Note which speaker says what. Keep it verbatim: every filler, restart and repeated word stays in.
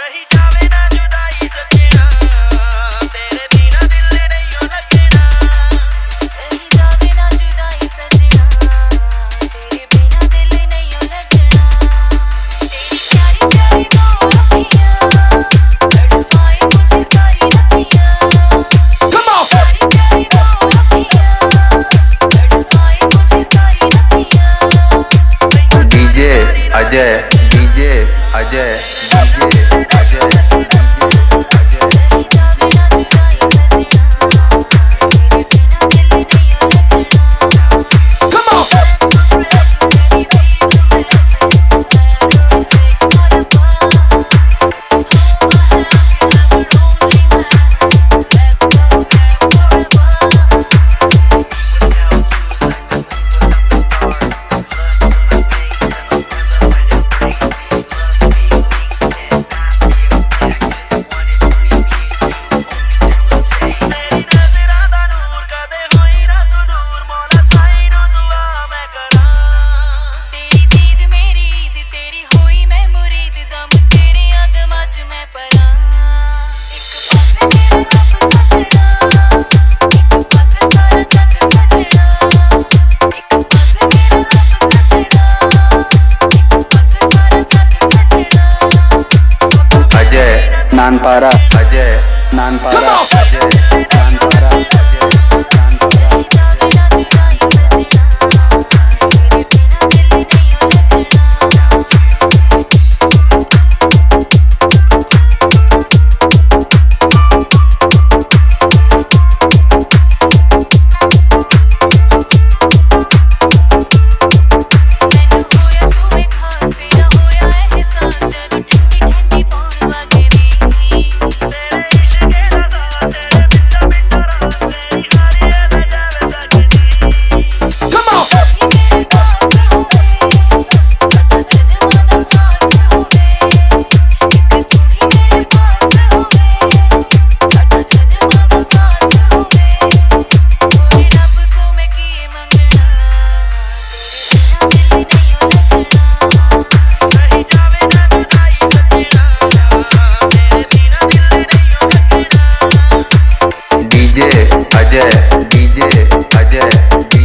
Speaker 1: सही जावे ना जुदाई सजना तेरे बिना दिल नहीं हो लगना सही जावे ना जुदाई सजना तेरे बिना दिल नहीं हो लगना तेरी प्यारी प्यारी बाहों रखियां तड़पाए मुझे सारी रतियां Come on प्यारी प्यारी बाहों रखियां तड़पाए मुझे सारी रतियां
Speaker 2: DJ Ajay DJ Ajay DJ Ajay Nanpara Ajay Nanpara Ajay Nanpara Ajay DJ Ajay DJ Ajay